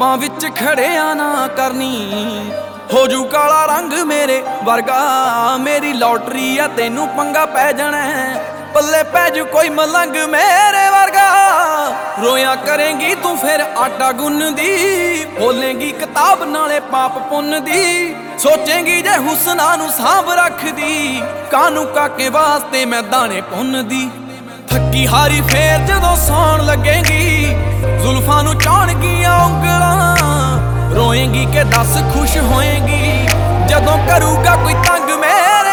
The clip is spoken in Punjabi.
ਪਾਪਾਂ ਵਿੱਚ ਖੜਿਆ ਨਾ ਕਰਨੀ, ਹੋ ਜੂ ਕਾਲਾ ਰੰਗ ਮੇਰੇ ਵਰਗਾ। ਮੇਰੀ ਲੋਟਰੀ ਆ ਤੈਨੂੰ ਪੰਗਾ ਪੈ ਜਾਣਾ, ਪੱਲੇ ਪੈ ਜੂ ਕੋਈ ਮਲੰਗ ਮੇਰੇ ਵਰਗਾ। ਰੋਇਆ ਕਰੇਂਗੀ ਤੂੰ ਫਿਰ ਆਟਾ ਗੁੰਨਦੀ, ਬੋਲੇਂਗੀ ਕਿਤਾਬ ਨਾਲੇ ਪਾਪ ਪੁੰਨ ਦੀ। ਸੋਚੇਂਗੀ ਜੇ ਹੁਸਨਾ ਨੂੰ ਸਾਂਭ ਰੱਖਦੀ, ਕਾਨੂੰ ਕਾਕੇ ਵਾਸਤੇ ਮੈਂ ਦਾਣੇ ਪੁੰਨਦੀ। ਥੱਕੀ ਹਾਰੀ ਫੇਰ ਜਦੋਂ ਸੌਣ ਲੱਗੇਂਗੀ, ਜ਼ੁਲਫਾਂ ਨੂੰ ਚਾਹਣਗੀਆਂ ਉਂਗਲਾਂ। ਰੋਏਂਗੀ ਕਿ ਦੱਸ ਖੁਸ਼ ਹੋਏਂਗੀ, ਜਦੋਂ ਕਰੂਗਾ ਕੋਈ ਤੰਗ ਮੇਰੇ